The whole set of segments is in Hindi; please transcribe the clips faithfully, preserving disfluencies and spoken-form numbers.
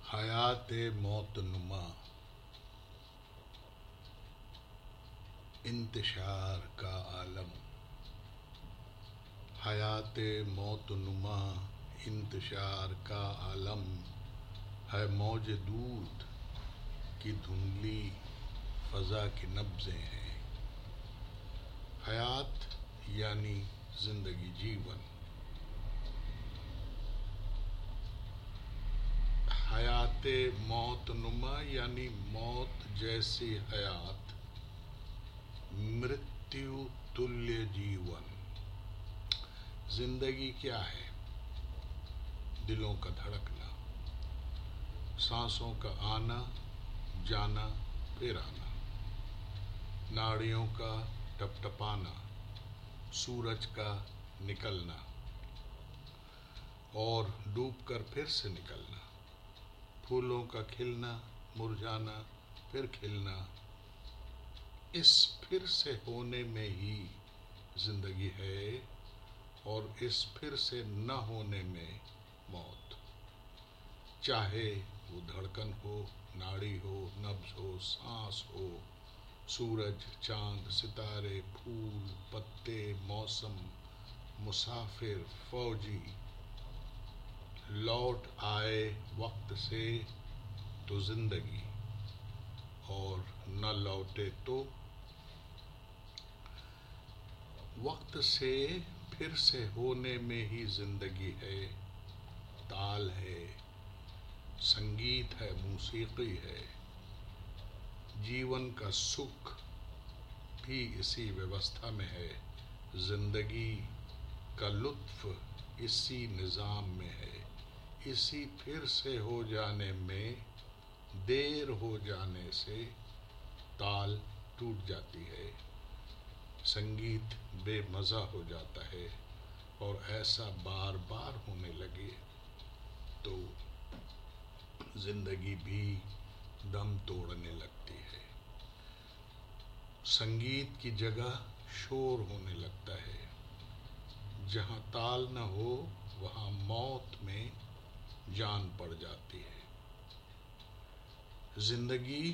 हयात मौत नुमा इंतशार का आलम, हयात मौत नुमा इंतशार का आलम है। मौज दूध की धुंधली फ़ज़ा की नब्ज़ें हैं। हयात यानी ज़िंदगी, जीवन। हयात मौत नुमा यानी मौत जैसी हयात, मृत्यु तुल्य जीवन। जिंदगी क्या है? दिलों का धड़कना, सांसों का आना जाना फिर आना, नाड़ियों का टपटपाना, सूरज का निकलना और डूबकर फिर से निकलना, फूलों का खिलना मुरझाना फिर खिलना। इस फिर से होने में ही जिंदगी है और इस फिर से न होने में मौत। चाहे वो धड़कन हो, नाड़ी हो, नब्ज हो, सांस हो, सूरज, चांद, सितारे, फूल, पत्ते, मौसम, मुसाफिर, फौजी लौट आए वक्त से तो जिंदगी, और न लौटे तो वक्त से फिर से होने में ही जिंदगी है। ताल है, संगीत है, मौसीकी है। जीवन का सुख भी इसी व्यवस्था में है। जिंदगी का लुत्फ इसी निज़ाम में है। इसी फिर से हो जाने में, देर हो जाने से ताल टूट जाती है, संगीत बेमज़ा हो जाता है। और ऐसा बार बार होने लगे तो जिंदगी भी दम तोड़ने लगती है। संगीत की जगह शोर होने लगता है। जहाँ ताल न हो वहाँ मौत में जान पड़ जाती है। जिंदगी,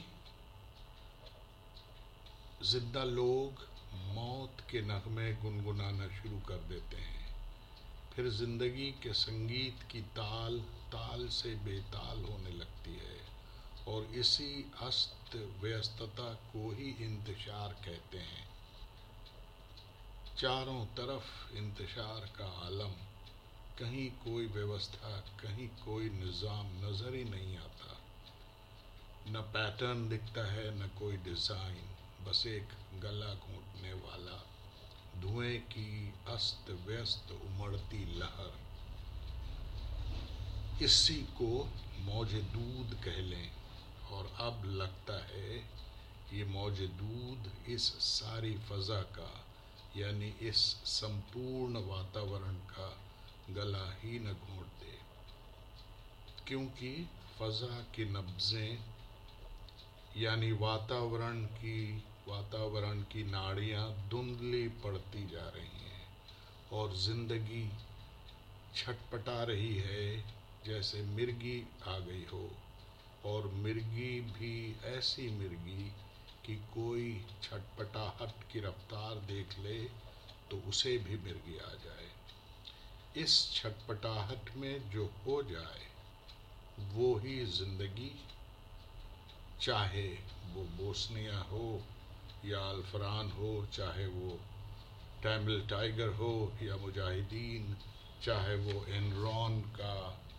जिंदा लोग मौत के नगमे गुनगुनाना शुरू कर देते हैं। फिर जिंदगी के संगीत की ताल ताल से बेताल होने लगती है और इसी अस्त व्यस्तता को ही इंतशार कहते हैं। चारों तरफ इंतशार का आलम, कहीं कोई व्यवस्था, कहीं कोई निज़ाम नजर ही नहीं आता। न पैटर्न दिखता है, न कोई डिज़ाइन, बस एक गला घोंटने वाला धुएं की अस्त व्यस्त उमड़ती लहर। इसी को मौजे दूध कह लें। और अब लगता है ये मौजे दूध इस सारी फ़ज़ा का, यानी इस संपूर्ण वातावरण का गला ही न घोंट दे, क्योंकि फ़ज़ा की नब्ज़ें यानी वातावरण की वातावरण की नाड़ियाँ धुंधली पड़ती जा रही हैं और जिंदगी छटपटा रही है जैसे मिर्गी आ गई हो। और मिर्गी भी ऐसी मिर्गी कि कोई छटपटाहट की रफ्तार देख ले तो उसे भी मिर्गी आ जाए। इस छटपटाहट में जो हो जाए वो ही जिंदगी, चाहे वो बोस्निया हो या अल्फरान हो, चाहे वो टैमिल टाइगर हो या मुजाहिदीन, चाहे वो एनरॉन का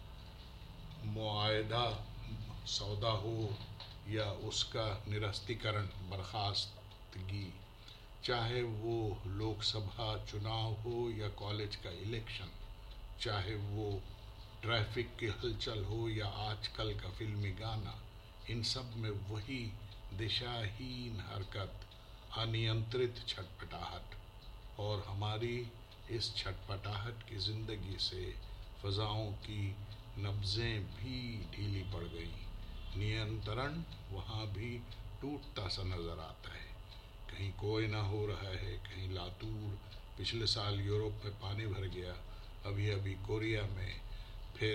मुआहदा सौदा हो या उसका निरस्तीकरण, बर्खास्तगी, चाहे वो लोकसभा चुनाव हो या कॉलेज का इलेक्शन, चाहे वो ट्रैफिक की हलचल हो या आजकल का फिल्मी गाना, इन सब में वही दिशाहीन हरकत, अनियंत्रित छटपटाहट। और हमारी इस छटपटाहट की ज़िंदगी से फ़ज़ाओं की नब्ज़ें भी ढीली पड़ गई। नियंत्रण वहाँ भी टूटता सा नज़र आता है। कहीं कोई ना हो रहा है, कहीं लातूर, पिछले साल यूरोप में पानी भर गया, अभी अभी कोरिया में